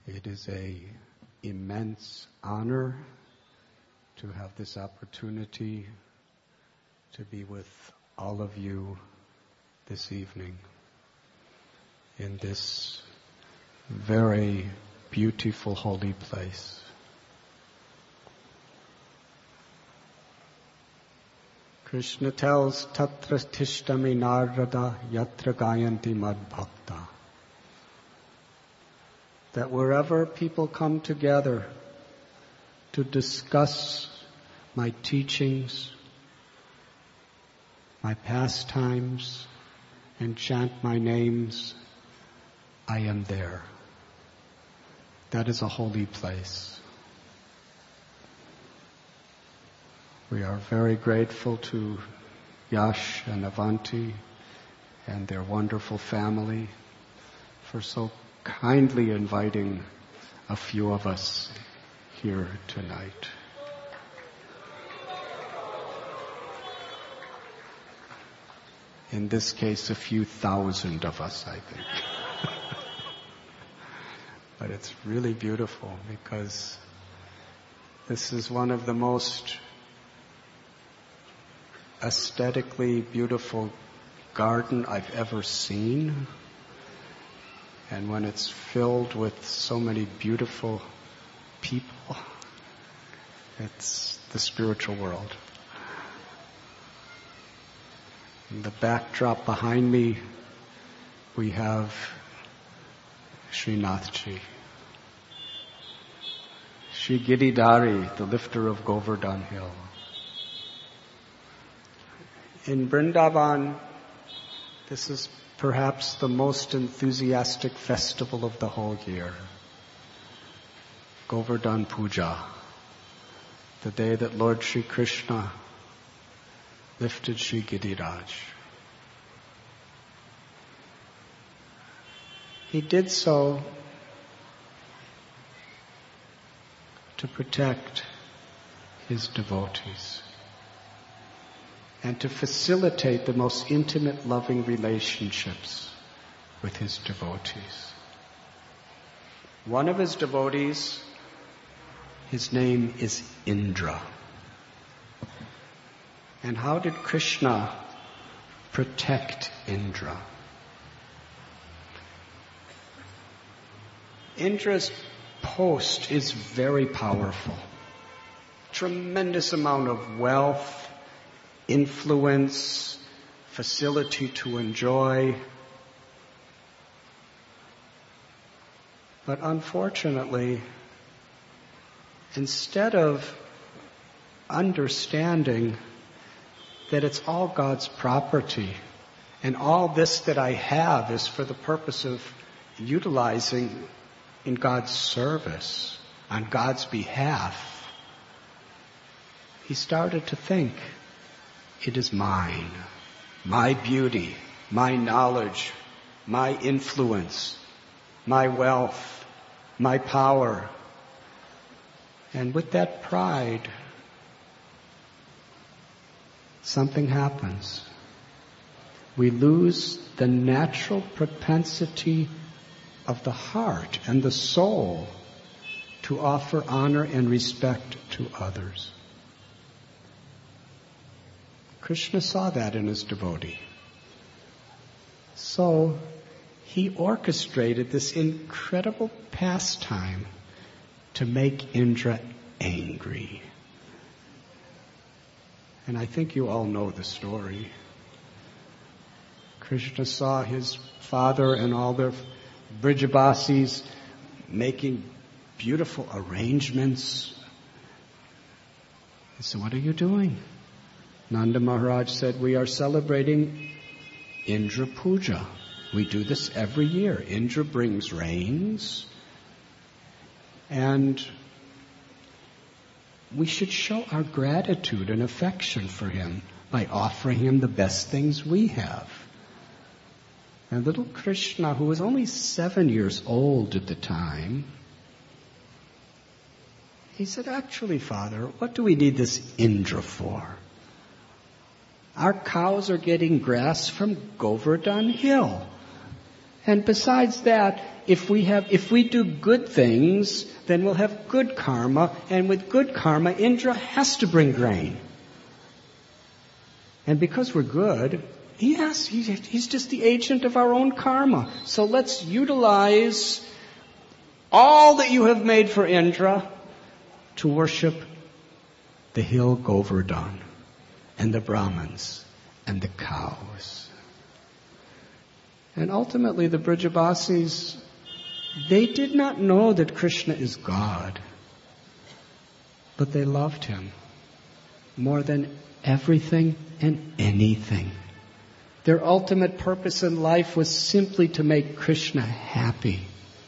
It is an immense honor to have this opportunity to be with all of you this evening in this very beautiful holy place. Krishna tells Tatra Tishtami Narada Yatra Gayanti Mad Bhakta that wherever people come together to discuss my teachings, my pastimes, and chant my names, I am there. That is a holy place. We are very grateful to Yash and Avanti and their wonderful family for so kindly inviting a few of us here tonight. In this case, a few thousand of us, I think. But it's really beautiful because this is one of the most aesthetically beautiful garden I've ever seen. And when it's filled with so many beautiful people, it's the spiritual world. In the backdrop behind me, we have Srinathji. Shri Giridhari, the lifter of Govardhan Hill. In Vrindavan, this is perhaps the most enthusiastic festival of the whole year. Govardhan Puja, the day that Lord Sri Krishna lifted Shri Giriraj. He did so to protect his devotees and to facilitate the most intimate, loving relationships with his devotees. One of his devotees, his name is Indra. And how did Krishna protect Indra? Indra's post is very powerful. Tremendous amount of wealth, influence, facility to enjoy. But unfortunately, instead of understanding that it's all God's property and all this that I have is for the purpose of utilizing in God's service, on God's behalf, he started to think, it is mine, my beauty, my knowledge, my influence, my wealth, my power. And with that pride, something happens. We lose the natural propensity of the heart and the soul to offer honor and respect to others. Krishna saw that in his devotee. So he orchestrated this incredible pastime to make Indra angry. And I think you all know the story. Krishna saw his father and all their Brijabasis making beautiful arrangements. He said, what are you doing? Nanda Maharaj said, we are celebrating Indra Puja. We do this every year. Indra brings rains, and we should show our gratitude and affection for him by offering him the best things we have. And little Krishna, who was only 7 years old at the time, he said, actually, Father, what do we need this Indra for? Our cows are getting grass from Govardhan Hill. And besides that, if we do good things, then we'll have good karma, and with good karma, Indra has to bring grain. And because we're good, he's just the agent of our own karma. So let's utilize all that you have made for Indra to worship the hill Govardhan and the Brahmins and the cows. And ultimately the Brijabasis, they did not know that Krishna is God, but they loved him more than everything and anything. Their ultimate purpose in life was simply to make Krishna happy.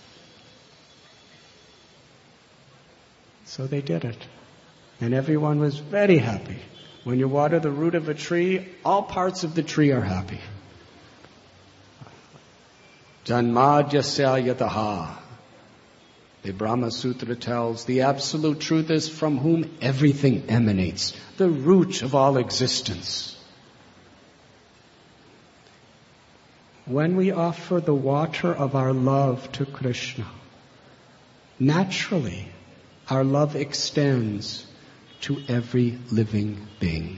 So they did it. And everyone was very happy. When you water the root of a tree, all parts of the tree are happy. Janmadhyasya yataha. The Brahma Sutra tells, the absolute truth is from whom everything emanates, the root of all existence. When we offer the water of our love to Krishna, naturally our love extends to every living being.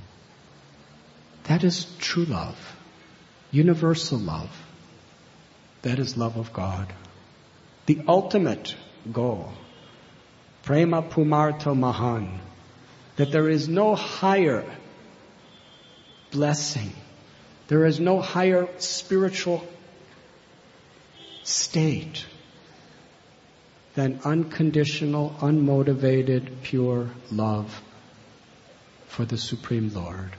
That is true love, universal love. That is love of God. The ultimate goal, prema pumarto mahan, that there is no higher blessing, there is no higher spiritual state than unconditional, unmotivated, pure love for the Supreme Lord.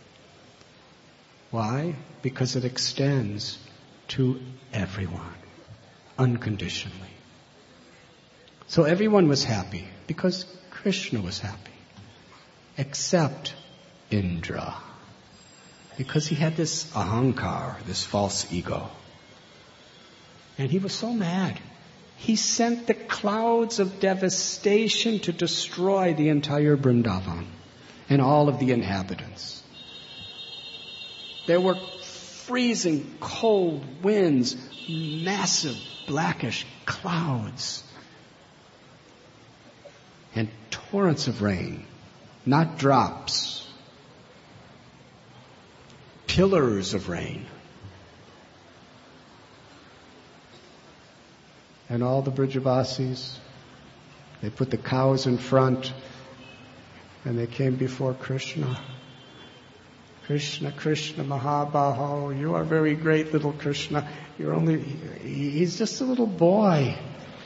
Why? Because it extends to everyone, unconditionally. So everyone was happy because Krishna was happy, except Indra, because he had this ahankar, this false ego. And he was so mad. He sent the clouds of devastation to destroy the entire Vrindavan and all of the inhabitants. There were freezing cold winds, massive blackish clouds, and torrents of rain, not drops, pillars of rain. And all the Brijabasis, they put the cows in front and they came before Krishna. Krishna, Krishna, Mahabaho, you are very great, little Krishna. He's just a little boy.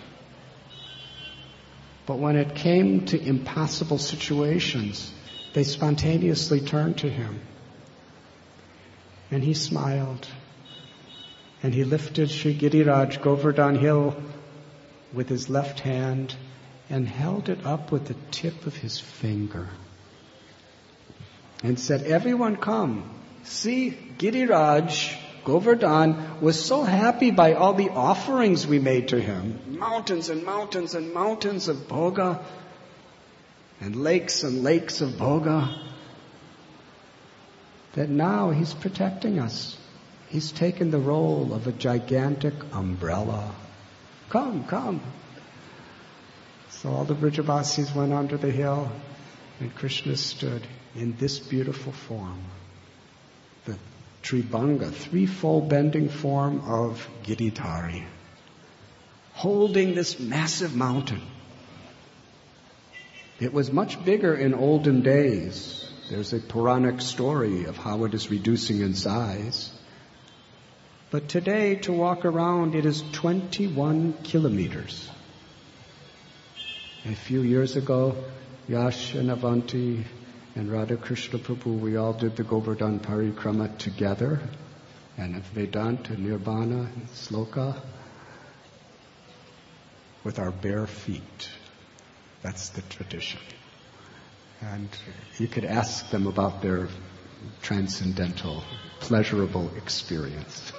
But when it came to impossible situations, they spontaneously turned to him. And he smiled. And he lifted Sri Giriraj Govardhan Hill with his left hand and held it up with the tip of his finger. And said, everyone come. See, Giriraj Govardhan was so happy by all the offerings we made to him. Mountains and mountains and mountains of bhoga. And lakes of bhoga. That now he's protecting us. He's taken the role of a gigantic umbrella. Come, come. So all the Brijabasis went onto the hill and Krishna stood in this beautiful form. The Tribhanga, threefold bending form of Giridhari, holding this massive mountain. It was much bigger in olden days. There's a Puranic story of how it is reducing in size. But today, to walk around, it is 21 kilometers. A few years ago, Yash and Avanti and Radha Krishna Prabhu, we all did the Govardhan Parikrama together, and Vedanta, Nirbana, and Sloka, with our bare feet. That's the tradition. And you could ask them about their transcendental, pleasurable experience.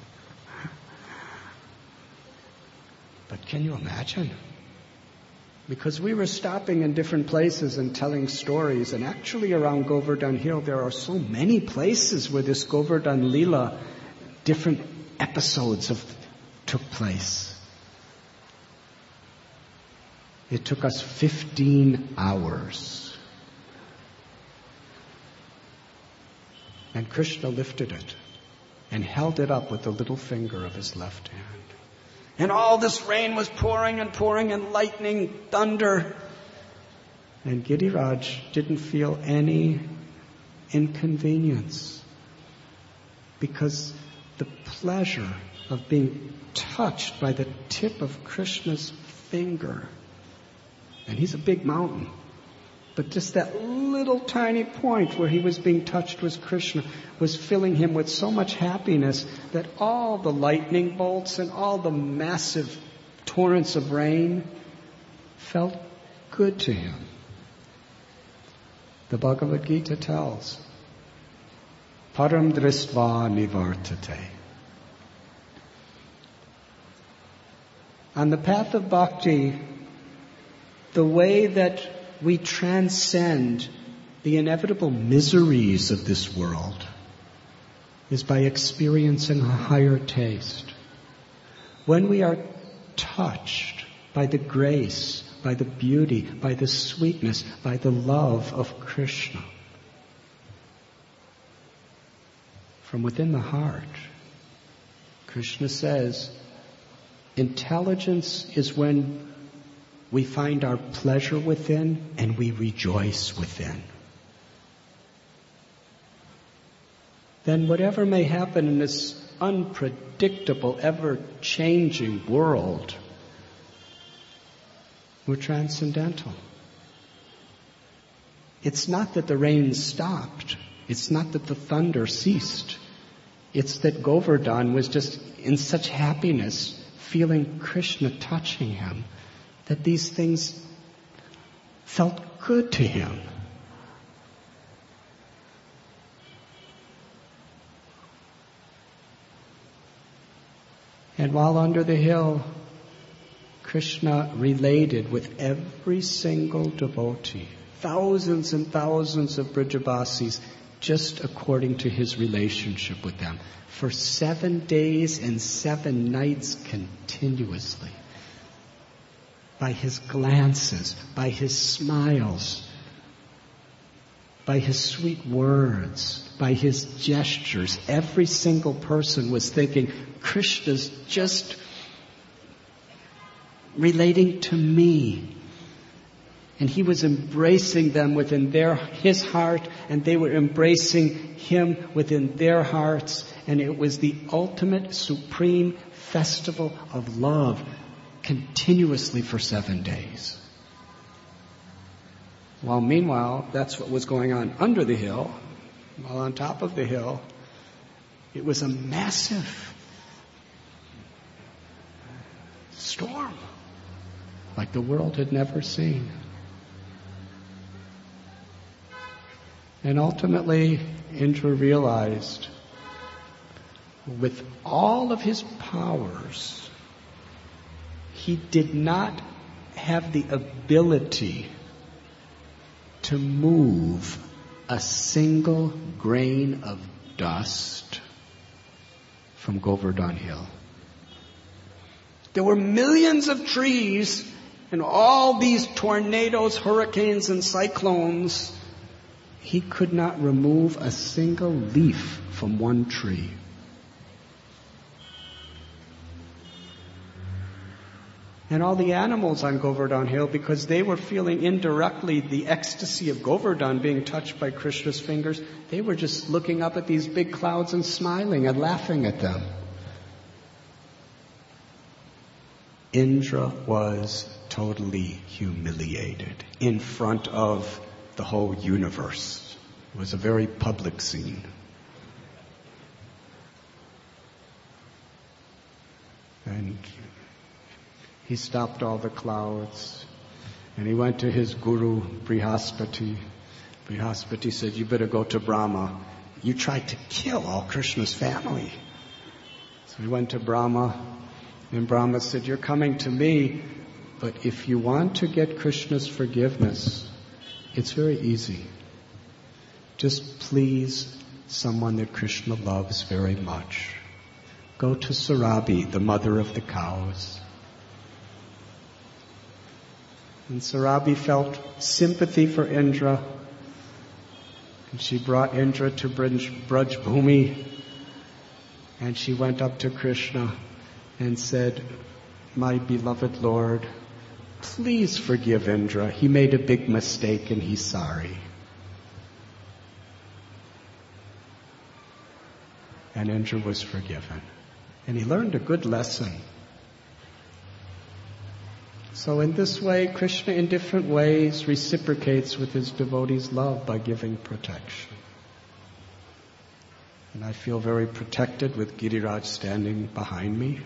But can you imagine? Because we were stopping in different places and telling stories, and actually around Govardhan Hill there are so many places where this Govardhan Leela, different episodes took place. It took us 15 hours. And Krishna lifted it and held it up with the little finger of his left hand. And all this rain was pouring and pouring, and lightning, thunder. And Giriraj didn't feel any inconvenience, because the pleasure of being touched by the tip of Krishna's finger, and he's a big mountain, but just that little tiny point where he was being touched was Krishna, was filling him with so much happiness that all the lightning bolts and all the massive torrents of rain felt good to him. The Bhagavad Gita tells, Param dristva nivartate. On the path of bhakti, the way that we transcend the inevitable miseries of this world is by experiencing a higher taste. When we are touched by the grace, by the beauty, by the sweetness, by the love of Krishna, from within the heart, Krishna says, intelligence is when we find our pleasure within and we rejoice within. Then whatever may happen in this unpredictable, ever-changing world, we're transcendental. It's not that the rain stopped. It's not that the thunder ceased. It's that Govardhan was just in such happiness, feeling Krishna touching him, that these things felt good to him. And while under the hill, Krishna related with every single devotee, thousands and thousands of Brijabasis, just according to his relationship with them, for 7 days and 7 nights continuously. By his glances, by his smiles, by his sweet words, by his gestures, every single person was thinking, Krishna's just relating to me. And he was embracing them within his heart, and they were embracing him within their hearts. And it was the ultimate, supreme festival of love, continuously for 7 days. While meanwhile, that's what was going on under the hill. While on top of the hill, it was a massive storm, like the world had never seen. And ultimately, Indra realized, with all of his powers, he did not have the ability to move a single grain of dust from Govardhan Hill. There were millions of trees and all these tornadoes, hurricanes, and cyclones. He could not remove a single leaf from one tree. And all the animals on Govardhan Hill, because they were feeling indirectly the ecstasy of Govardhan being touched by Krishna's fingers, they were just looking up at these big clouds and smiling and laughing at them. Indra was totally humiliated in front of the whole universe. It was a very public scene. And he stopped all the clouds, and he went to his guru, Brihaspati. Brihaspati said, you better go to Brahma. You tried to kill all Krishna's family. So he went to Brahma, and Brahma said, you're coming to me, but if you want to get Krishna's forgiveness, it's very easy. Just please someone that Krishna loves very much. go to Surabhi, the mother of the cows. And Surabhi felt sympathy for Indra, and she brought Indra to Braj Bhumi, and she went up to Krishna and said, "My beloved Lord, please forgive Indra. He made a big mistake and he's sorry." And Indra was forgiven. And he learned a good lesson. So in this way, Krishna in different ways reciprocates with his devotees' love by giving protection. And I feel very protected with Giriraj standing behind me,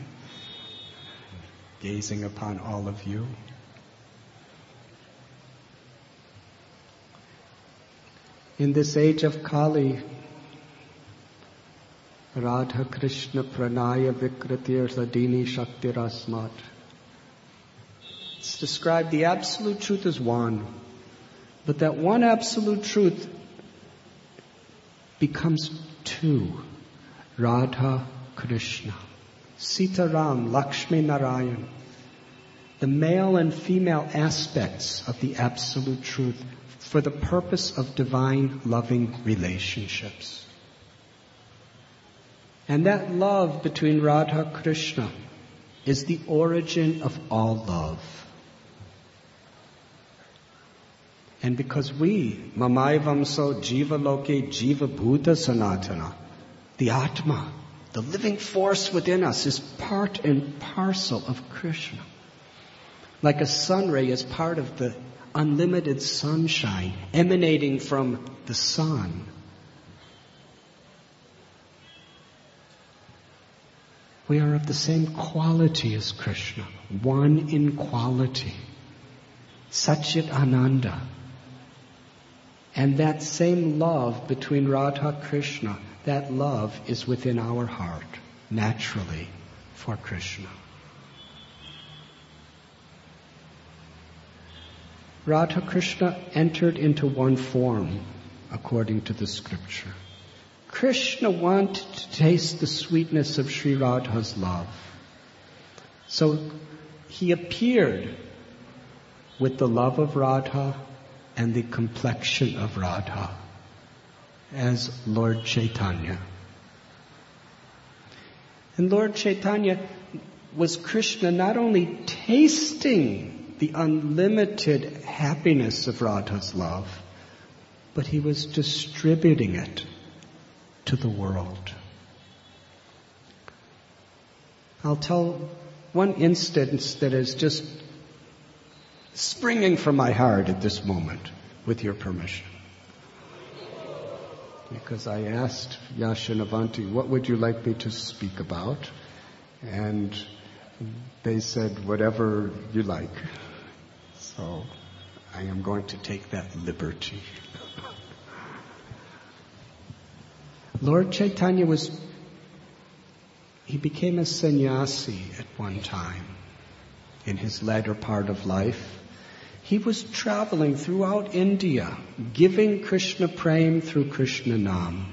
gazing upon all of you. In this age of Kali, Radha Krishna Pranaya Vikritir Sadini Shaktirasmat. It's described the absolute truth as one, but that one absolute truth becomes two. Radha Krishna, Sita Ram, Lakshmi Narayan. The male and female aspects of the absolute truth for the purpose of divine loving relationships. And that love between Radha Krishna is the origin of all love. And because we, Mamayvamso Jiva Loke Jiva Bhuta Sanatana, the Atma, the living force within us, is part and parcel of Krishna. Like a sun ray is part of the unlimited sunshine emanating from the sun. We are of the same quality as Krishna, one in quality. Satchit Ananda. And that same love between Radha Krishna, that love is within our heart, naturally, for Krishna. Radha Krishna entered into one form, according to the scripture. Krishna wanted to taste the sweetness of Sri Radha's love. So he appeared with the love of Radha and the complexion of Radha as Lord Chaitanya. And Lord Chaitanya was Krishna not only tasting the unlimited happiness of Radha's love, but he was distributing it to the world. I'll tell one instance that is just springing from my heart at this moment, with your permission. Because I asked Yashanavanti, what would you like me to speak about? And they said, whatever you like. So I am going to take that liberty. Lord Chaitanya he became a sannyasi at one time in his latter part of life. He was traveling throughout India, giving Krishna Prem through Krishna Nam.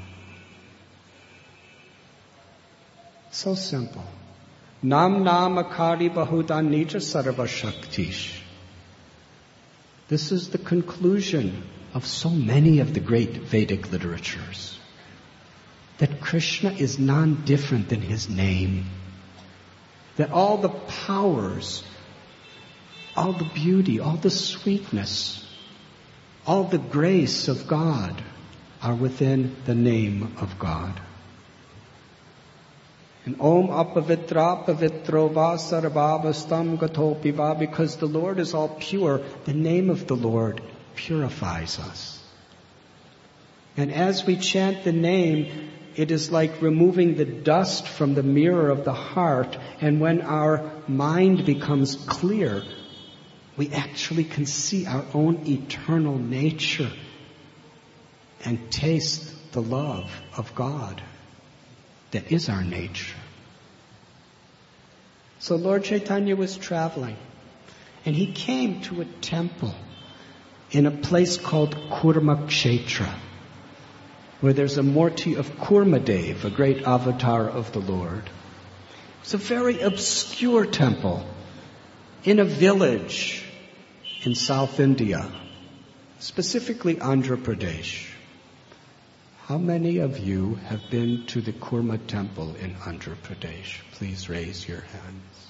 So simple. Nam Namakari Bahuda Nija Sarva Shaktish. This is the conclusion of so many of the great Vedic literatures. That Krishna is non-different than his name. That all the powers, all the beauty, all the sweetness, all the grace of God are within the name of God. And Om Apavitra Pavitro Va Sarvavastam Gatopi Va, because the Lord is all pure, the name of the Lord purifies us. And as we chant the name, it is like removing the dust from the mirror of the heart, and when our mind becomes clear, we actually can see our own eternal nature and taste the love of God that is our nature. So Lord Chaitanya was traveling, and he came to a temple in a place called Kurmakshetra, where there's a Murti of Kurmadev, a great avatar of the Lord. It's a very obscure temple in a village in South India, specifically Andhra Pradesh. How many of you have been to the Kurma temple in Andhra Pradesh? Please raise your hands.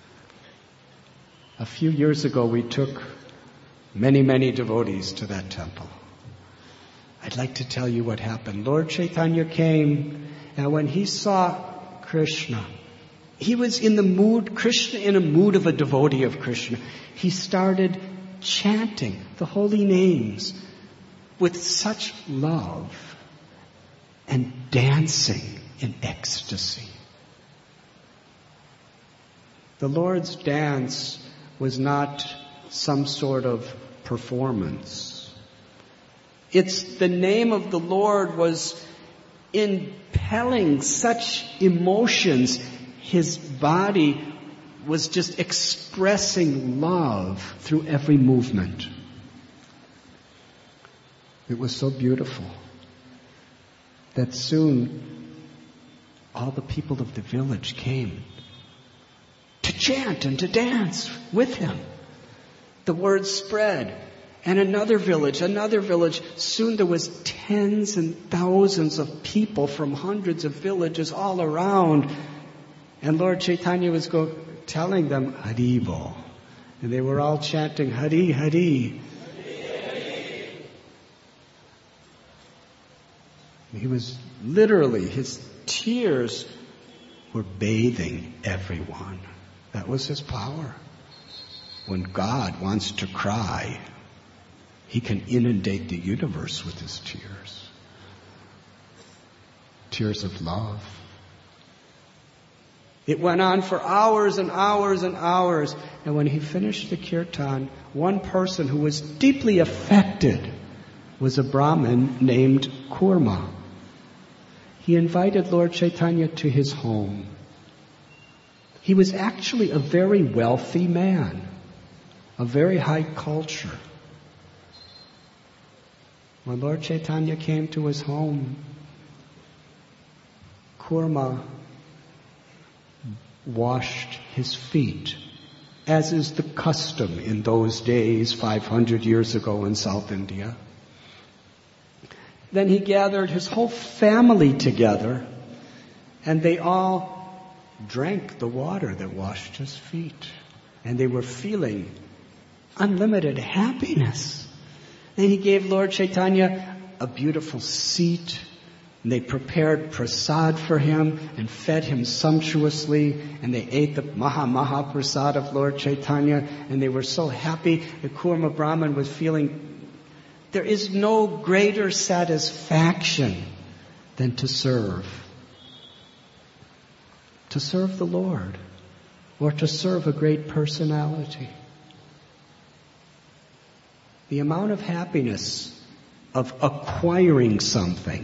A few years ago, we took many, many devotees to that temple. I'd like to tell you what happened. Lord Chaitanya came, and when he saw Krishna, he was in the mood, Krishna in a mood of a devotee of Krishna. He started chanting the holy names with such love and dancing in ecstasy. The Lord's dance was not some sort of performance. It's the name of the Lord was impelling such emotions. His body was just expressing love through every movement. It was so beautiful that soon all the people of the village came to chant and to dance with him. The word spread. And another village. Soon there was tens and thousands of people from hundreds of villages all around. And Lord Chaitanya was telling them, Haribo. And they were all chanting, Hari, Hari. He was literally, his tears were bathing everyone. That was his power. When God wants to cry, he can inundate the universe with his tears. Tears of love. It went on for hours and hours and hours. And when he finished the kirtan, one person who was deeply affected was a Brahmin named Kurma. He invited Lord Chaitanya to his home. He was actually a very wealthy man, a very high culture. When Lord Chaitanya came to his home, Kurma washed his feet, as is the custom in those days, 500 years ago in South India. Then he gathered his whole family together, and they all drank the water that washed his feet. And they were feeling unlimited happiness. Then he gave Lord Chaitanya a beautiful seat. And they prepared prasad for him and fed him sumptuously. And they ate the Maha Prasad of Lord Chaitanya. And they were so happy. The Kurma Brahmin was feeling there is no greater satisfaction than to serve. To serve the Lord. Or to serve a great personality. The amount of happiness of acquiring something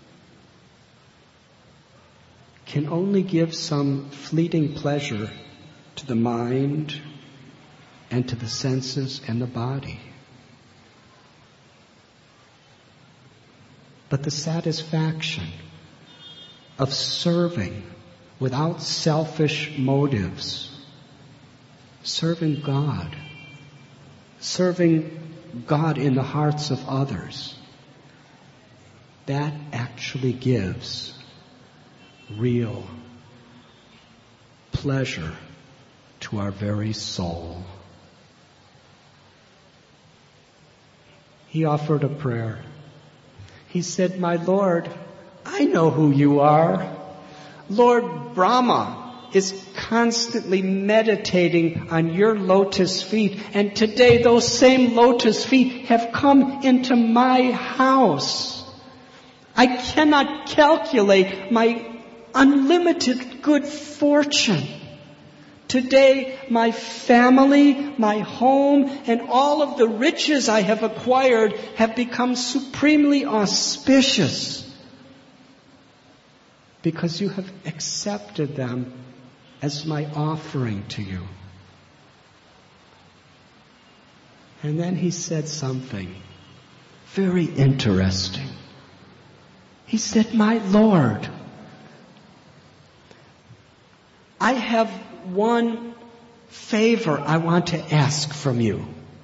can only give some fleeting pleasure to the mind and to the senses and the body. But the satisfaction of serving without selfish motives, serving God in the hearts of others, that actually gives real pleasure to our very soul. He offered a prayer. He said, "My Lord, I know who you are. Lord Brahma is constantly meditating on your lotus feet. And today those same lotus feet have come into my house. I cannot calculate my unlimited good fortune. Today my family, my home, and all of the riches I have acquired have become supremely auspicious because you have accepted them as my offering to you." And then he said something very interesting. He said, "My Lord, I have one favor I want to ask from you.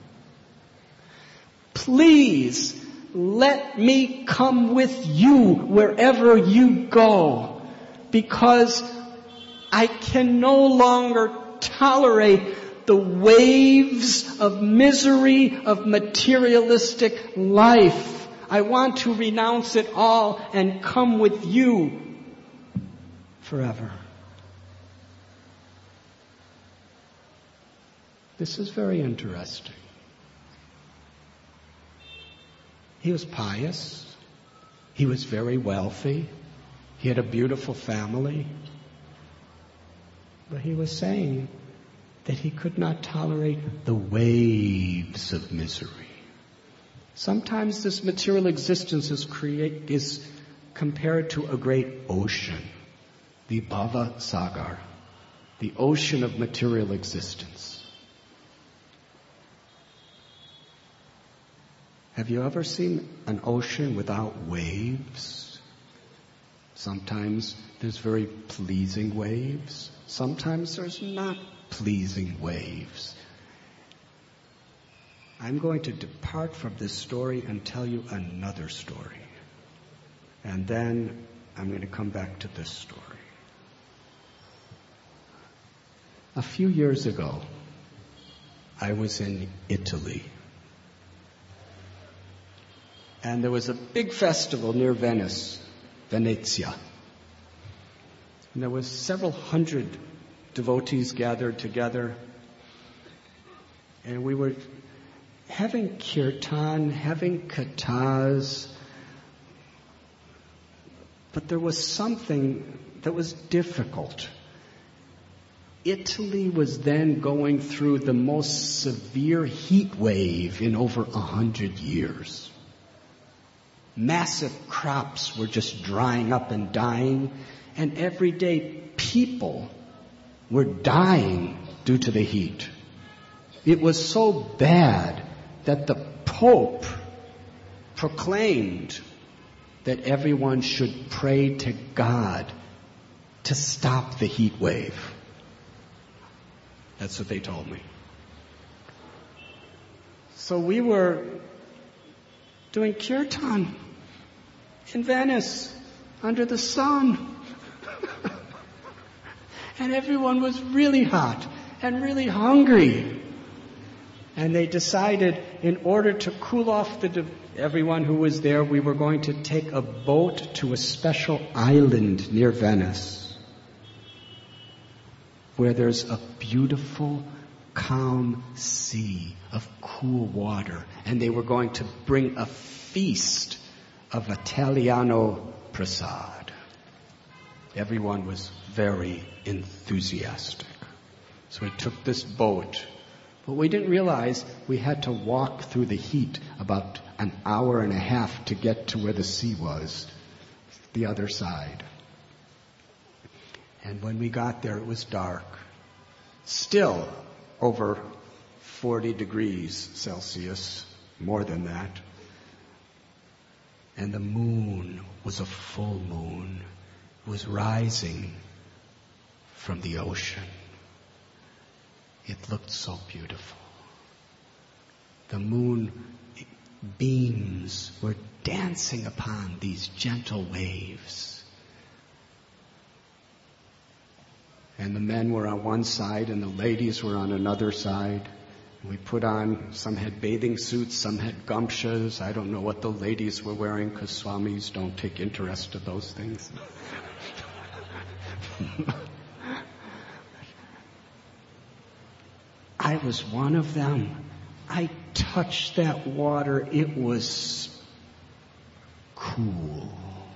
Please let me come with you wherever you go, because I can no longer tolerate the waves of misery of materialistic life. I want to renounce it all and come with you forever. This is very interesting. He was pious. He was very wealthy. He had a beautiful family. But he was saying that he could not tolerate the waves of misery. Sometimes this material existence is compared to a great ocean, the Bhava Sagar, the ocean of material existence. Have you ever seen an ocean without waves? Sometimes there's very pleasing waves. Sometimes there's not pleasing waves. I'm going to depart from this story and tell you another story. And then I'm going to come back to this story. A few years ago, I was in Italy. And there was a big festival near Venice, Venezia. And there was several hundred devotees gathered together. And we were having kirtan, having kathas. But there was something that was difficult. Italy was then going through the most severe heat wave in over 100 years. Massive crops were just drying up and dying, and everyday people were dying due to the heat. It was so bad that the Pope proclaimed that everyone should pray to God to stop the heat wave. That's what they told me. So we were doing kirtan in Venice under the sun. And everyone was really hot and really hungry. And they decided, in order to cool off everyone who was there, we were going to take a boat to a special island near Venice, where there's a beautiful, calm sea of cool water. And they were going to bring a feast of Italiano prasad. Everyone was very enthusiastic. So we took this boat, but we didn't realize we had to walk through the heat about an hour and a half to get to where the sea was, the other side. And when we got there, it was dark. Still over 40 degrees Celsius, more than that. And the moon was a full moon. It was rising from the ocean. It looked so beautiful. The moon beams were dancing upon these gentle waves. And the men were on one side and the ladies were on another side. We put on, some had bathing suits, some had gumshas. I don't know what the ladies were wearing because swamis don't take interest in those things. I was one of them. I touched that water. It was cool,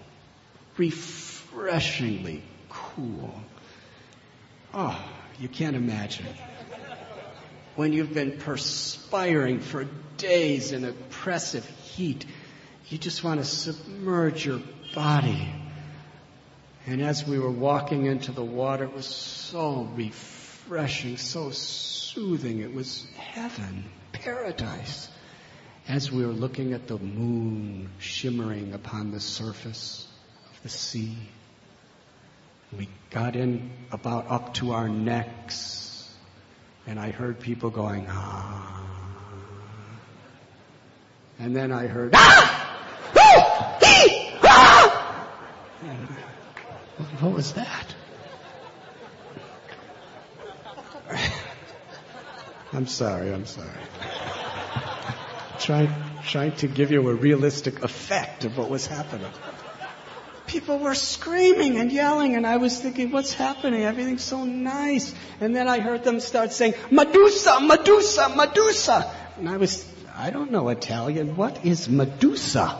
refreshingly cool. Oh, you can't imagine. When you've been perspiring for days in oppressive heat, you just want to submerge your body. And as we were walking into the water, it was so refreshing, so soothing. It was heaven, paradise. As we were looking at the moon shimmering upon the surface of the sea. We got in about up to our necks, and I heard people going, ah. And then I heard, ah! Oh! Ee! Ah! And, what was that? I'm sorry. Trying to give you a realistic effect of what was happening. People were screaming and yelling, and I was thinking, what's happening? Everything's so nice. And then I heard them start saying, Medusa, Medusa, Medusa. And I don't know Italian. What is Medusa?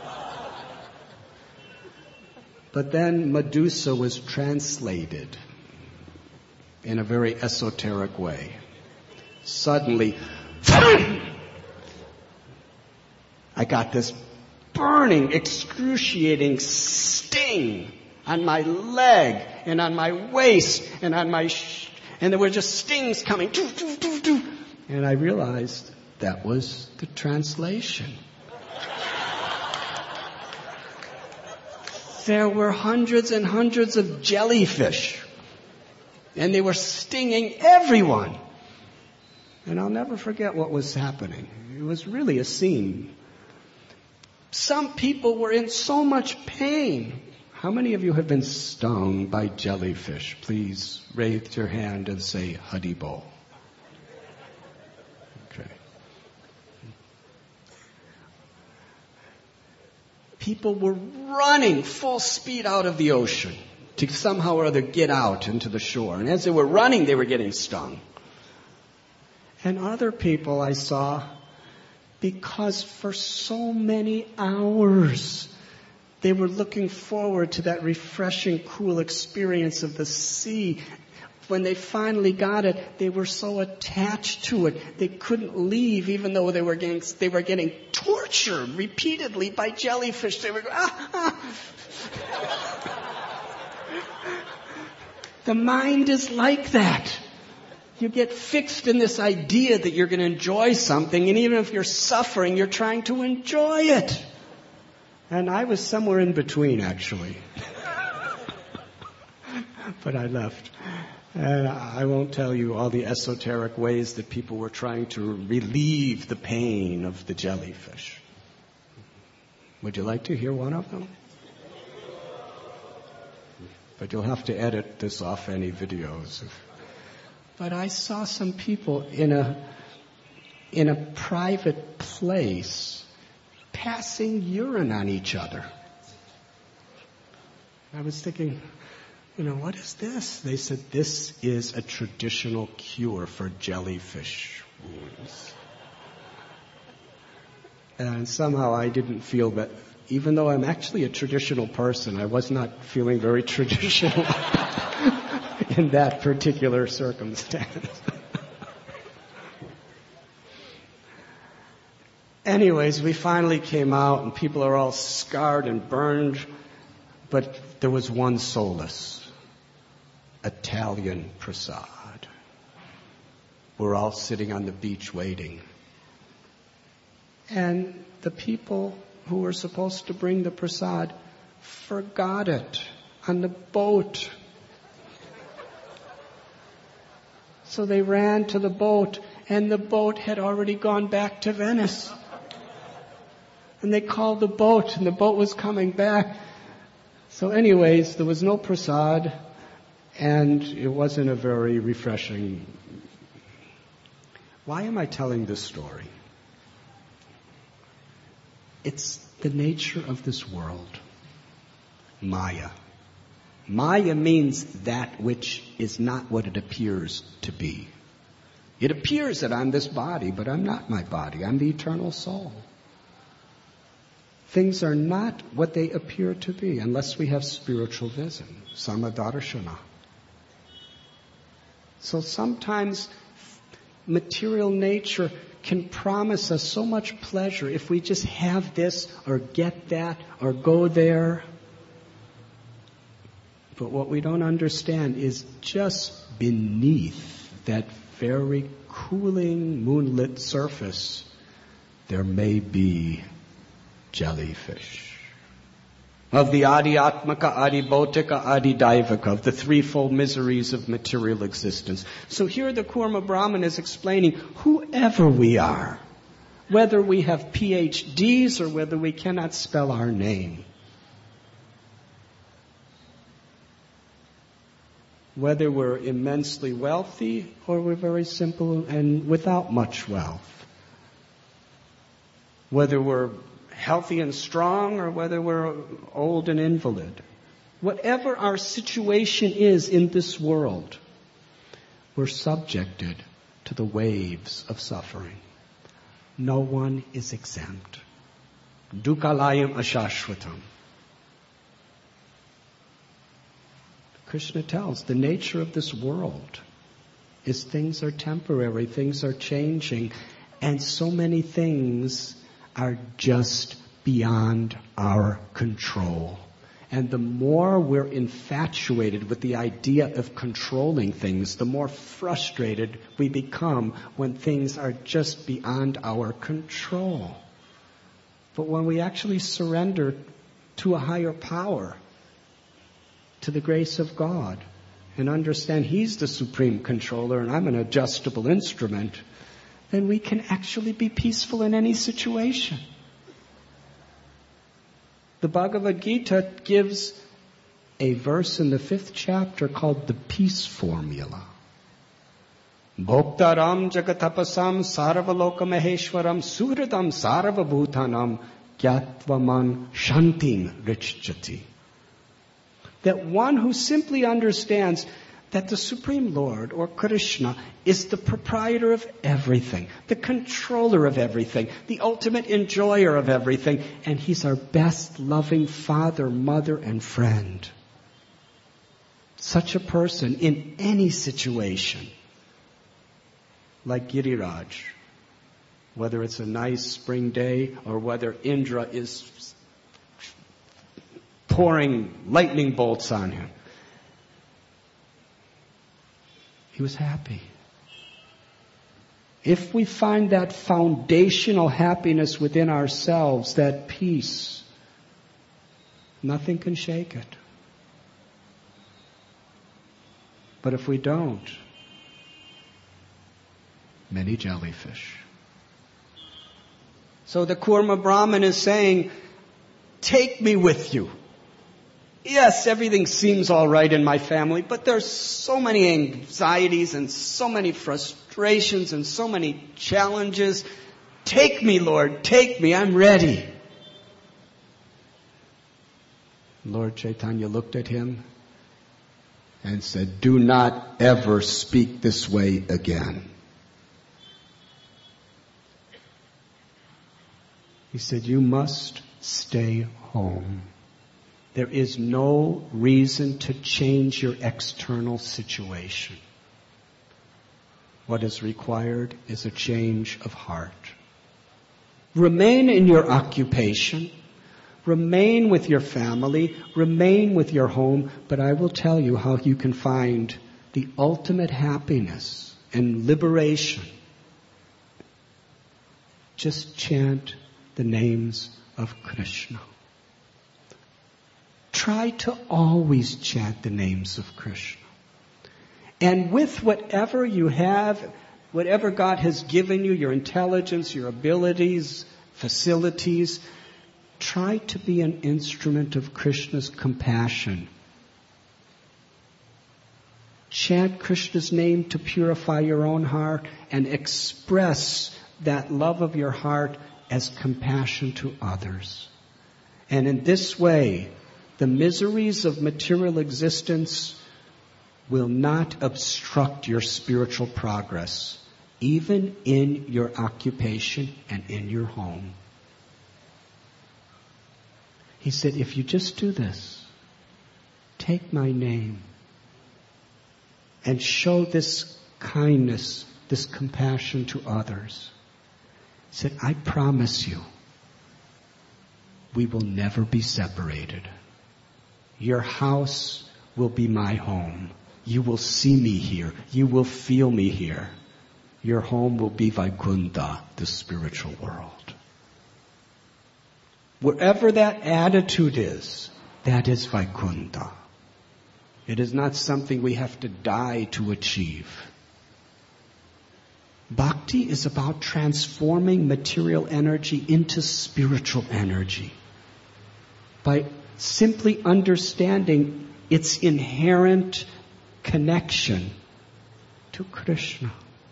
But then Medusa was translated in a very esoteric way. Suddenly, I got this burning, excruciating sting on my leg and on my waist and on my and there were just stings coming. Doo, doo, doo, doo. And I realized that was the translation. There were hundreds and hundreds of jellyfish, and they were stinging everyone. And I'll never forget what was happening. It was really a scene. Some people were in so much pain. How many of you have been stung by jellyfish? Please raise your hand and say Haribo. Okay. People were running full speed out of the ocean to somehow or other get out into the shore. And as they were running, they were getting stung. And other people I saw, because for so many hours they were looking forward to that refreshing, cool experience of the sea. When they finally got it, they were so attached to it, they couldn't leave, even though they were getting tortured repeatedly by jellyfish. They were going, ah. The mind is like that. You get fixed in this idea that you're going to enjoy something, and even if you're suffering, you're trying to enjoy it. And I was somewhere in between, actually. But I left. And I won't tell you all the esoteric ways that people were trying to relieve the pain of the jellyfish. Would you like to hear one of them? But you'll have to edit this off any videos. But I saw some people in a private place passing urine on each other. I was thinking, what is this? They said, this is a traditional cure for jellyfish wounds. And somehow I didn't feel that, even though I'm actually a traditional person, I was not feeling very traditional in that particular circumstance. Anyways, we finally came out, and people are all scarred and burned, but there was one solace: Italian prasad. We're all sitting on the beach waiting. And the people who were supposed to bring the prasad forgot it on the boat. So they ran to the boat, and the boat had already gone back to Venice. And they called the boat, and the boat was coming back. So anyways, there was no prasad, and it wasn't a very refreshing. Why am I telling this story? It's the nature of this world. Maya. Maya means that which is not what it appears to be. It appears that I'm this body, but I'm not my body. I'm the eternal soul. Things are not what they appear to be unless we have spiritual vision, samadarshana. So sometimes material nature can promise us so much pleasure if we just have this or get that or go there. But what we don't understand is just beneath that very cooling moonlit surface, there may be jellyfish. of the Adi-atmaka, Adi-bhautika, Adi-daivaka, of the threefold miseries of material existence. So here the Kurma Brahman is explaining whoever we are, whether we have PhDs or whether we cannot spell our name, whether we're immensely wealthy or we're very simple and without much wealth, whether we're healthy and strong or whether we're old and invalid. Whatever our situation is in this world, we're subjected to the waves of suffering. No one is exempt. Dukkalayam ashashvatam. Krishna tells the nature of this world is things are temporary, things are changing, and so many things are just beyond our control. And the more we're infatuated with the idea of controlling things, the more frustrated we become when things are just beyond our control. But when we actually surrender to a higher power, to the grace of God, and understand He's the supreme controller and I'm an adjustable instrument, then we can actually be peaceful in any situation. The Bhagavad Gita gives a verse in the 5th chapter called the Peace Formula. Bhoktaram jagatapasam sarvaloka maheshwaram suhridam sarvabhutanam gyatvaman shantim richjati. That one who simply understands that the Supreme Lord, or Krishna, is the proprietor of everything, the controller of everything, the ultimate enjoyer of everything, and He's our best loving father, mother, and friend. Such a person in any situation, like Giriraj, whether it's a nice spring day or whether Indra is pouring lightning bolts on him, he was happy. If we find that foundational happiness within ourselves, that peace, nothing can shake it. But if we don't, many jellyfish. So the Kurma Brahman is saying, take me with you. Yes, everything seems all right in my family, but there's so many anxieties and so many frustrations and so many challenges. Take me, Lord, take me, I'm ready. Lord Chaitanya looked at him and said, do not ever speak this way again. He said, you must stay home. There is no reason to change your external situation. What is required is a change of heart. Remain in your occupation. Remain with your family. Remain with your home. But I will tell you how you can find the ultimate happiness and liberation. Just chant the names of Krishna. Try to always chant the names of Krishna. And with whatever you have, whatever God has given you, your intelligence, your abilities, facilities, try to be an instrument of Krishna's compassion. Chant Krishna's name to purify your own heart and express that love of your heart as compassion to others. And in this way, the miseries of material existence will not obstruct your spiritual progress, even in your occupation and in your home. He said, if you just do this, take my name and show this kindness, this compassion to others. He said, I promise you, we will never be separated. Your house will be my home. You will see me here. You will feel me here. Your home will be Vaikuntha, the spiritual world. Wherever that attitude is, That is Vaikuntha. It is not something we have to die to achieve. Bhakti is about transforming material energy into spiritual energy by simply understanding its inherent connection to Krishna,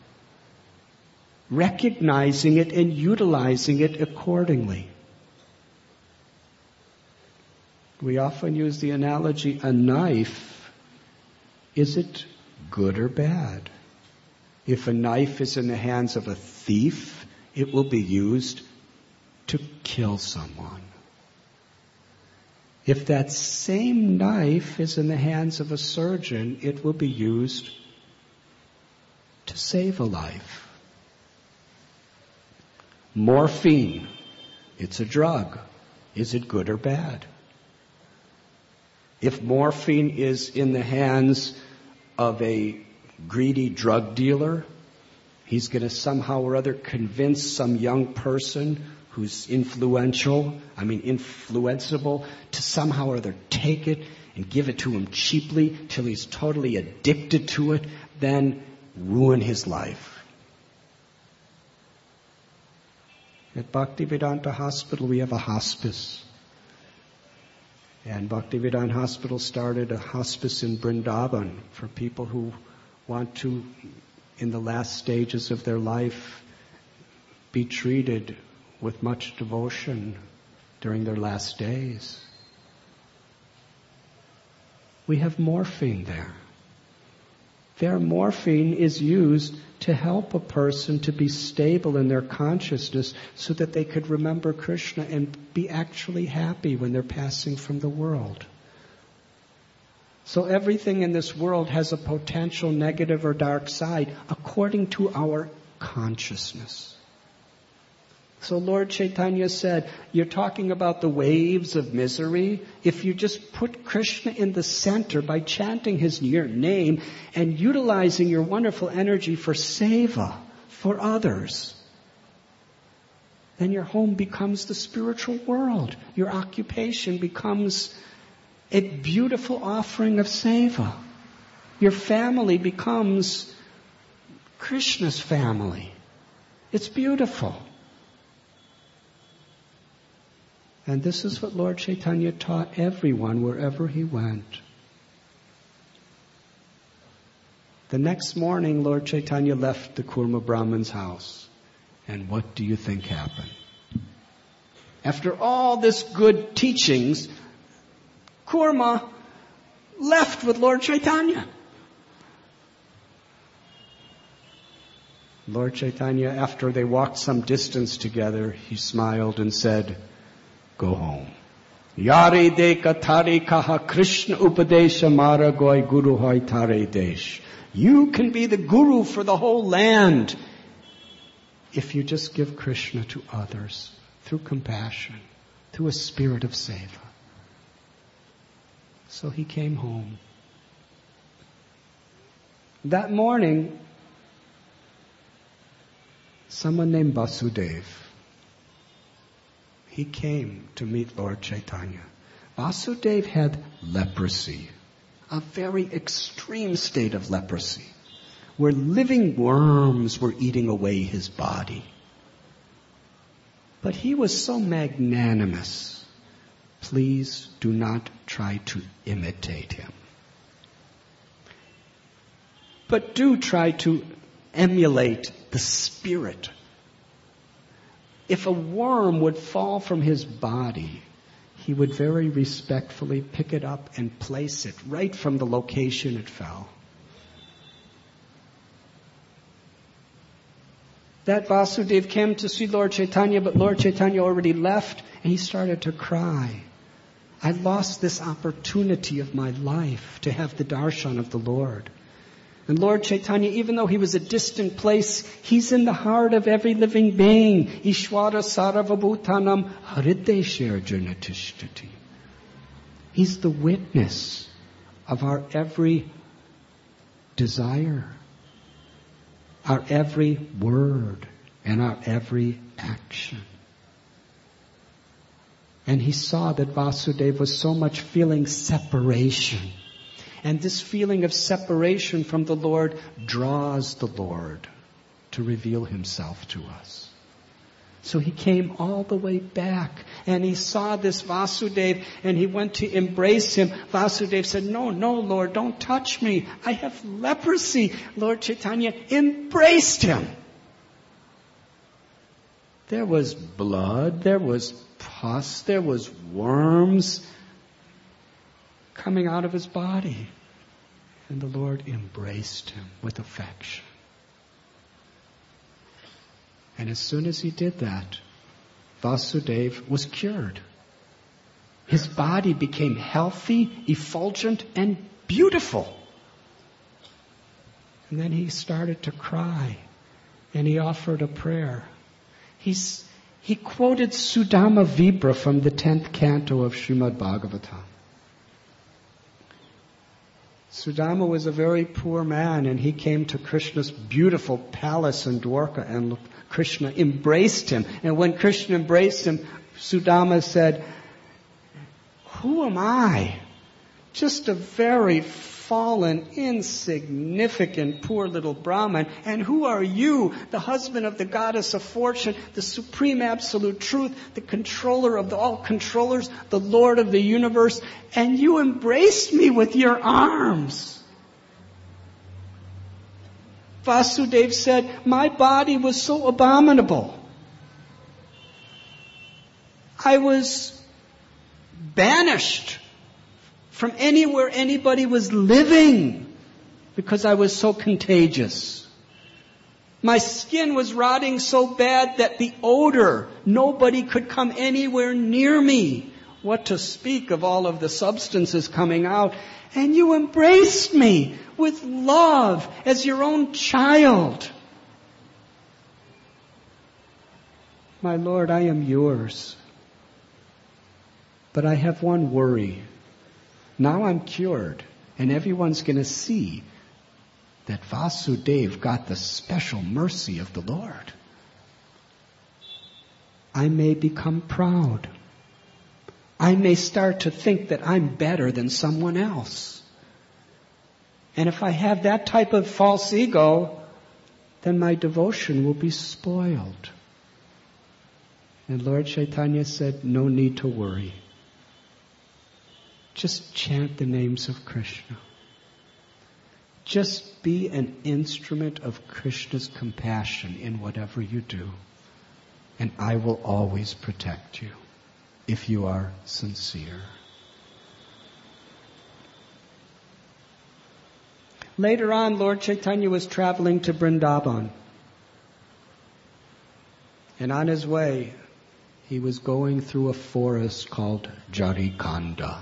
recognizing it and utilizing it accordingly. We often use the analogy, a knife, is it good or bad? If a knife is in the hands of a thief, it will be used to kill someone. If that same knife is in the hands of a surgeon, it will be used to save a life. Morphine, it's a drug. Is it good or bad? If morphine is in the hands of a greedy drug dealer, he's going to somehow or other convince some young person who's influenceable, to somehow or other take it and give it to him cheaply till he's totally addicted to it, then ruin his life. At Bhaktivedanta Hospital, we have a hospice. And Bhaktivedanta Hospital started a hospice in Vrindavan for people who want to, in the last stages of their life, be treated with much devotion during their last days. We have morphine there. Their morphine is used to help a person to be stable in their consciousness so that they could remember Krishna and be actually happy when they're passing from the world. So everything in this world has a potential negative or dark side according to our consciousness. So Lord Chaitanya said, you're talking about the waves of misery. If you just put Krishna in the center by chanting his name and utilizing your wonderful energy for seva, for others, then your home becomes the spiritual world. Your occupation becomes a beautiful offering of seva. Your family becomes Krishna's family. It's beautiful. And this is what Lord Chaitanya taught everyone wherever he went. The next morning, Lord Chaitanya left the Kurma Brahmin's house. And what do you think happened? After all this good teachings, Kurma left with Lord Chaitanya. Lord Chaitanya, after they walked some distance together, he smiled and said, go home. Yare de kathare kaha Krishna upadesha mara goi guru hoy tare desh. You can be the guru for the whole land if you just give Krishna to others through compassion, through a spirit of seva. So he came home. That morning, someone named Vasudeva, he came to meet Lord Chaitanya. Vasudeva had leprosy, a very extreme state of leprosy, where living worms were eating away his body. But he was so magnanimous. Please do not try to imitate him. But do try to emulate the spirit. If a worm would fall from his body, he would very respectfully pick it up and place it right from the location it fell. That Vasudeva came to see Lord Chaitanya, but Lord Chaitanya already left, and he started to cry. I lost this opportunity of my life to have the darshan of the Lord. And Lord Chaitanya, even though he was a distant place, he's in the heart of every living being. Ishwara sarvabhutanam harideshir janatishtati. He's the witness of our every desire, our every word, and our every action. And he saw that Vasudeva was so much feeling separation. And this feeling of separation from the Lord draws the Lord to reveal himself to us. So he came all the way back and he saw this Vasudeva and he went to embrace him. Vasudeva said, no, Lord, don't touch me. I have leprosy. Lord Chaitanya embraced him. There was blood, there was pus, there was worms coming out of his body. And the Lord embraced him with affection. And as soon as he did that, Vasudeva was cured. His body became healthy, effulgent, and beautiful. And then he started to cry, and he offered a prayer. He quoted Sudama Vibra from the 10th canto of Srimad Bhagavatam. Sudama was a very poor man, and he came to Krishna's beautiful palace in Dwarka, and Krishna embraced him. And when Krishna embraced him, Sudama said, who am I? Just a very fallen, insignificant, poor little Brahmin. And who are you, the husband of the goddess of fortune, the supreme absolute truth, the controller of all controllers, the Lord of the universe, and you embraced me with your arms. Vasudeva said, my body was so abominable. I was banished from anywhere anybody was living because I was so contagious. My skin was rotting so bad that the odor, nobody could come anywhere near me. What to speak of all of the substances coming out. And you embraced me with love as your own child. My Lord, I am yours. But I have one worry. Now I'm cured, and everyone's going to see that Vasudeva got the special mercy of the Lord. I may become proud. I may start to think that I'm better than someone else. And if I have that type of false ego, then my devotion will be spoiled. And Lord Chaitanya said, no need to worry. Just chant the names of Krishna. Just be an instrument of Krishna's compassion in whatever you do. And I will always protect you if you are sincere. Later on, Lord Chaitanya was traveling to Vrindavan. And on his way, he was going through a forest called Jarikanda.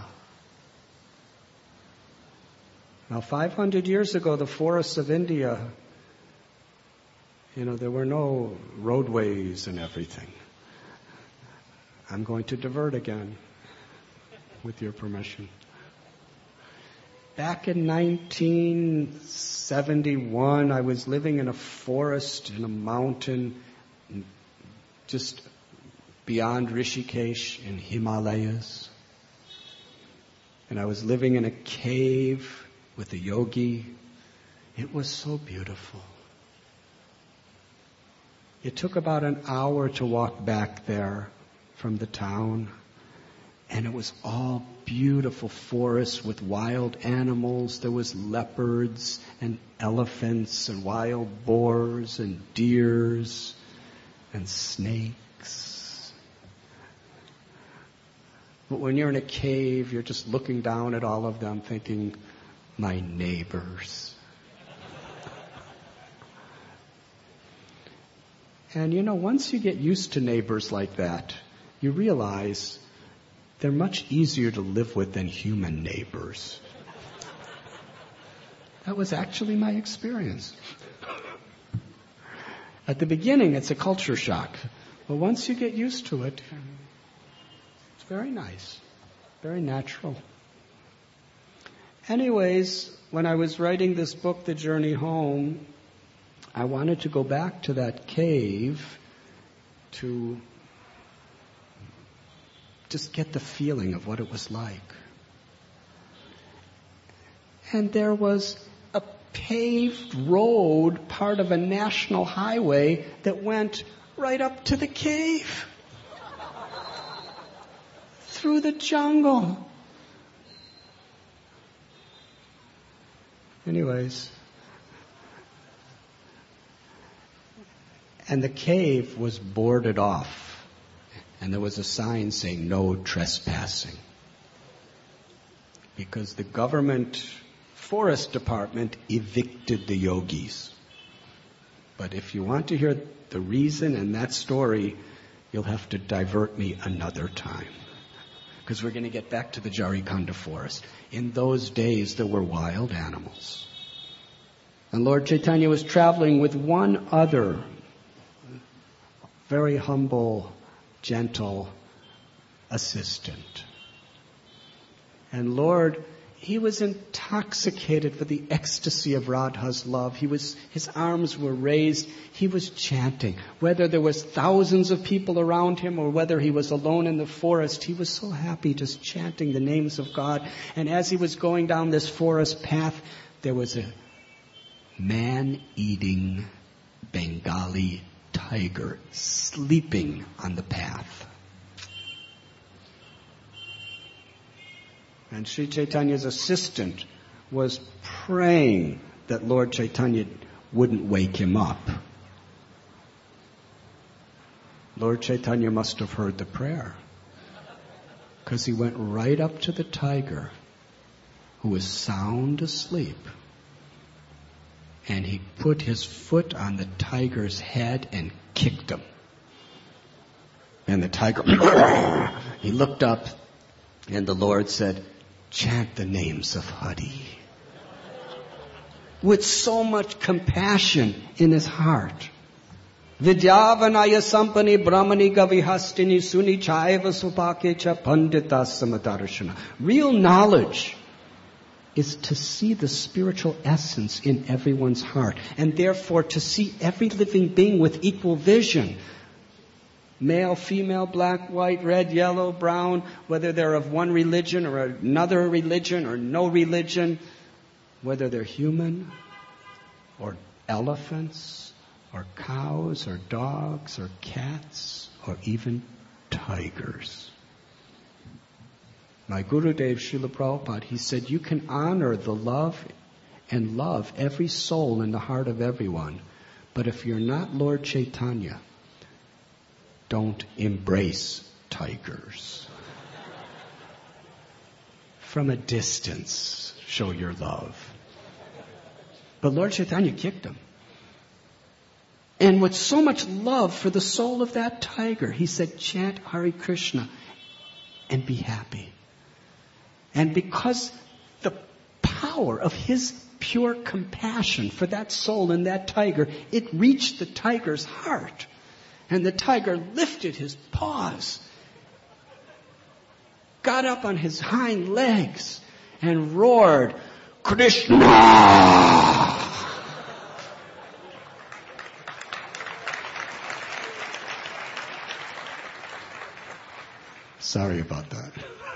Now, 500 years ago, the forests of India, there were no roadways and everything. I'm going to divert again, with your permission. Back in 1971, I was living in a forest, in a mountain, just beyond Rishikesh in Himalayas. And I was living in a cave with a yogi. It was so beautiful. It took about an hour to walk back there from the town, and it was all beautiful forests with wild animals. There was leopards and elephants and wild boars and deers and snakes. But when you're in a cave, you're just looking down at all of them thinking, my neighbors. And once you get used to neighbors like that, you realize they're much easier to live with than human neighbors. That was actually my experience. At the beginning, it's a culture shock. But once you get used to it, it's very nice, very natural. Anyways, when I was writing this book, The Journey Home, I wanted to go back to that cave to just get the feeling of what it was like. And there was a paved road, part of a national highway, that went right up to the cave. Through the jungle. Anyways. And the cave was boarded off. And there was a sign saying, "No trespassing." Because the government forest department evicted the yogis. But if you want to hear the reason and that story, you'll have to divert me another time. Because we're going to get back to the Jarikhanda forest. In those days, there were wild animals. And Lord Chaitanya was traveling with one other very humble, gentle assistant. And Lord, he was intoxicated with the ecstasy of Radha's love. His arms were raised. He was chanting. Whether there was thousands of people around him or whether he was alone in the forest, he was so happy just chanting the names of God. And as he was going down this forest path, there was a man-eating Bengali tiger sleeping on the path. And Sri Chaitanya's assistant was praying that Lord Chaitanya wouldn't wake him up. Lord Chaitanya must have heard the prayer, because he went right up to the tiger, who was sound asleep, and he put his foot on the tiger's head and kicked him. And the tiger, he looked up, and the Lord said, "Chant the names of Hari." With so much compassion in his heart. Vidyavanaya sampani brahmani gavihastini suni chaiva supakecha pandita samadarshana. Real knowledge is to see the spiritual essence in everyone's heart, and therefore to see every living being with equal vision. Male, female, black, white, red, yellow, brown, whether they're of one religion or another religion or no religion, whether they're human or elephants or cows or dogs or cats or even tigers. My Gurudev Srila Prabhupada, he said, you can honor the love and love every soul in the heart of everyone, but if you're not Lord Chaitanya, don't embrace tigers. From a distance, show your love. But Lord Chaitanya kicked him. And with so much love for the soul of that tiger, he said, chant Hare Krishna and be happy. And because the power of his pure compassion for that soul and that tiger, it reached the tiger's heart. And the tiger lifted his paws, got up on his hind legs, and roared, "Krishna!" Sorry about that.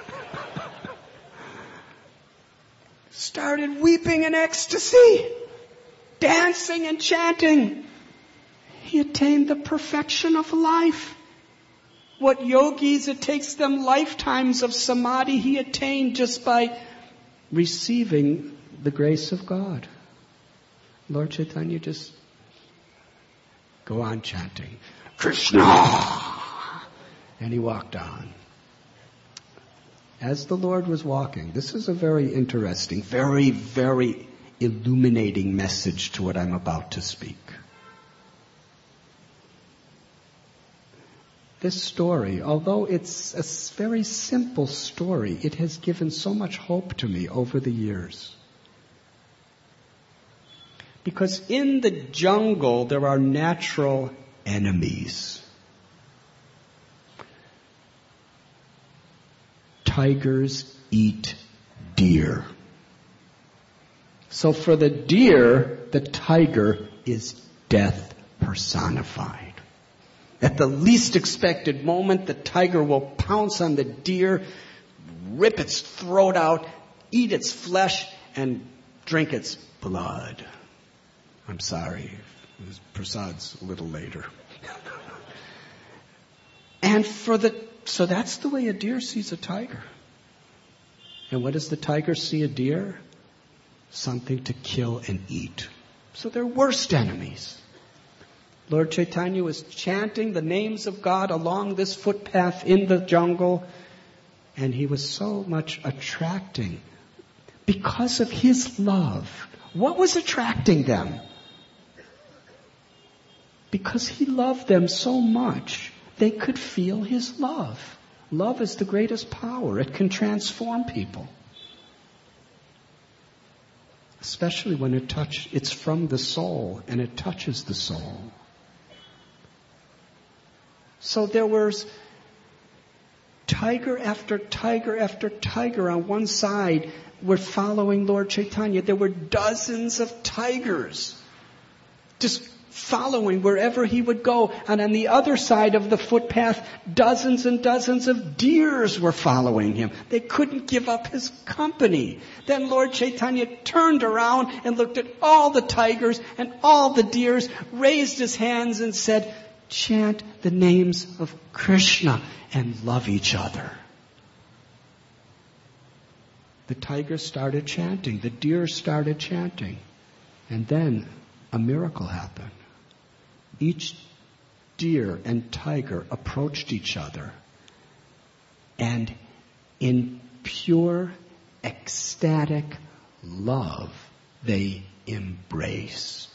Started weeping in ecstasy, dancing and chanting. He attained the perfection of life. What yogis, it takes them lifetimes of samadhi, he attained just by receiving the grace of God. Lord Chaitanya just go on chanting, "Krishna!" And he walked on. As the Lord was walking, this is a very interesting, very, very illuminating message to what I'm about to speak. This story, although it's a very simple story, it has given so much hope to me over the years. Because in the jungle, there are natural enemies. Tigers eat deer. So for the deer, the tiger is death personified. At the least expected moment, the tiger will pounce on the deer, rip its throat out, eat its flesh, and drink its blood. I'm sorry, Prasad's a little later. And so that's the way a deer sees a tiger. And what does the tiger see a deer? Something to kill and eat. So they're worst enemies. Lord Chaitanya was chanting the names of God along this footpath in the jungle, and he was so much attracting because of his love. What was attracting them? Because he loved them so much, they could feel his love. Love is the greatest power. It can transform people. Especially when it's from the soul and it touches the soul. So there was tiger after tiger after tiger on one side were following Lord Chaitanya. There were dozens of tigers just following wherever he would go. And on the other side of the footpath, dozens and dozens of deers were following him. They couldn't give up his company. Then Lord Chaitanya turned around and looked at all the tigers and all the deers, raised his hands and said, chant the names of Krishna and love each other. The tigers started chanting. The deer started chanting. And then a miracle happened. Each deer and tiger approached each other, and in pure, ecstatic love, they embraced.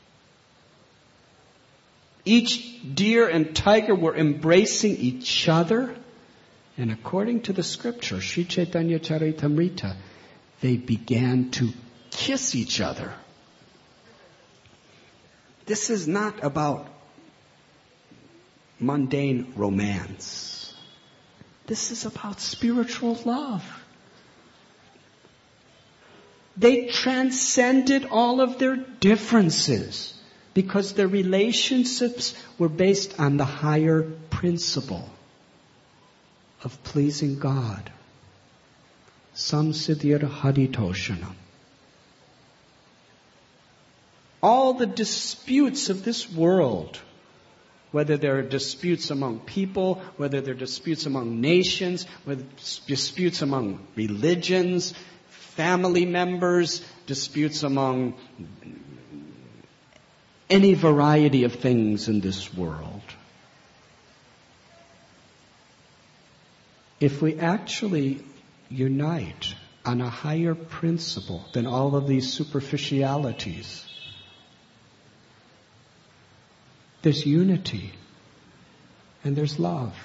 Each deer and tiger were embracing each other, and according to the scripture, Sri Chaitanya Charitamrita, they began to kiss each other. This is not about mundane romance. This is about spiritual love. They transcended all of their differences because their relationships were based on the higher principle of pleasing God. Samsiddhir Haritoshanam. All the disputes of this world, whether there are disputes among people, whether there are disputes among nations, whether disputes among religions, family members, disputes among any variety of things in this world. If we actually unite on a higher principle than all of these superficialities, there's unity and there's love.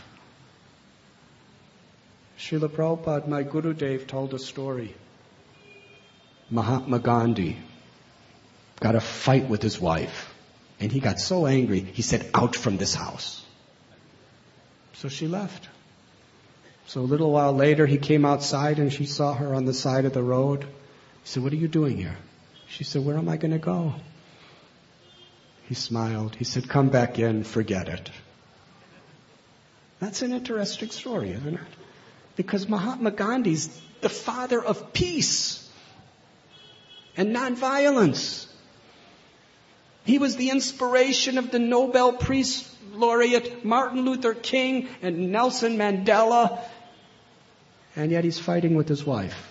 Srila Prabhupada, my Gurudev, told a story. Mahatma Gandhi got a fight with his wife, and he got so angry, he said, out from this house. So she left. So a little while later, he came outside and she saw her on the side of the road. He said, what are you doing here? She said, where am I going to go? He smiled. He said, come back in, forget it. That's an interesting story, isn't it? Because Mahatma Gandhi's the father of peace and nonviolence. He was the inspiration of the Nobel Peace Laureate Martin Luther King and Nelson Mandela. And yet he's fighting with his wife.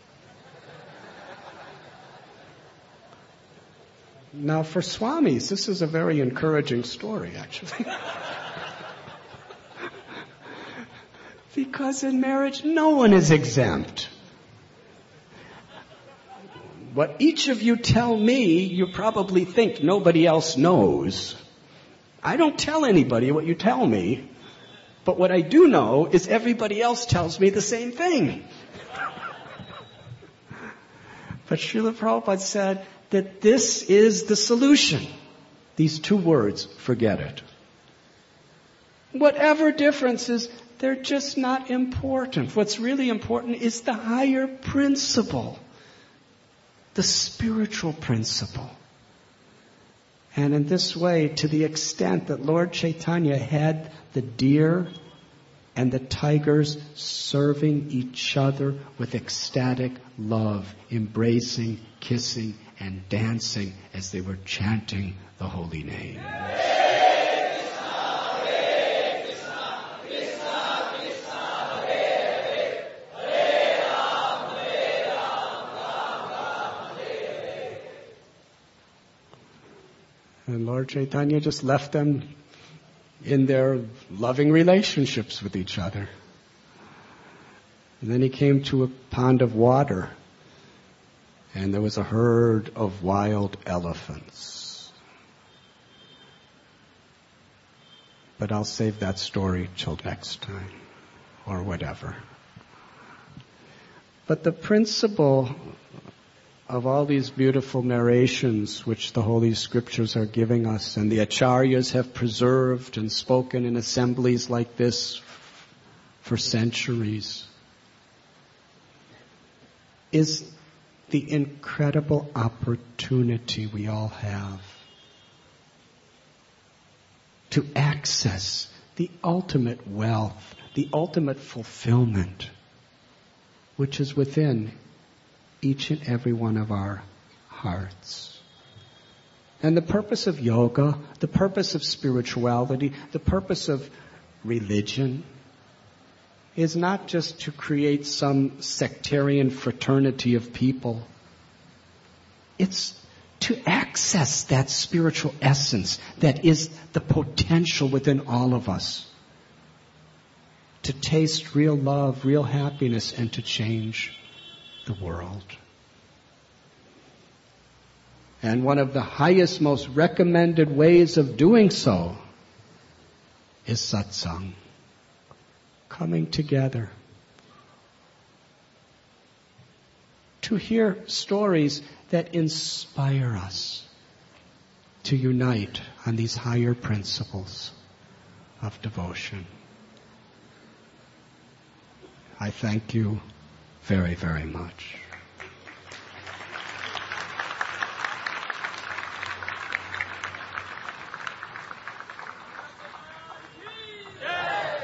Now, for Swamis, this is a very encouraging story, actually. Because in marriage, no one is exempt. What each of you tell me, you probably think nobody else knows. I don't tell anybody what you tell me, but what I do know is everybody else tells me the same thing. But Srila Prabhupada said that this is the solution. These two words, forget it. Whatever differences, they're just not important. What's really important is the higher principle, the spiritual principle. And in this way, to the extent that Lord Chaitanya had the deer and the tigers serving each other with ecstatic love, embracing, kissing, and dancing as they were chanting the holy name. And Lord Chaitanya just left them in their loving relationships with each other. And then he came to a pond of water, and there was a herd of wild elephants. But I'll save that story till next time, or whatever. But the principle of all these beautiful narrations which the Holy Scriptures are giving us, and the acharyas have preserved and spoken in assemblies like this for centuries, is the incredible opportunity we all have to access the ultimate wealth, the ultimate fulfillment, which is within each and every one of our hearts. And the purpose of yoga, the purpose of spirituality, the purpose of religion is not just to create some sectarian fraternity of people. It's to access that spiritual essence that is the potential within all of us. To taste real love, real happiness, and to change the world. And one of the highest, most recommended ways of doing so is satsang. Coming together. To hear stories that inspire us to unite on these higher principles of devotion. I thank you very, very much.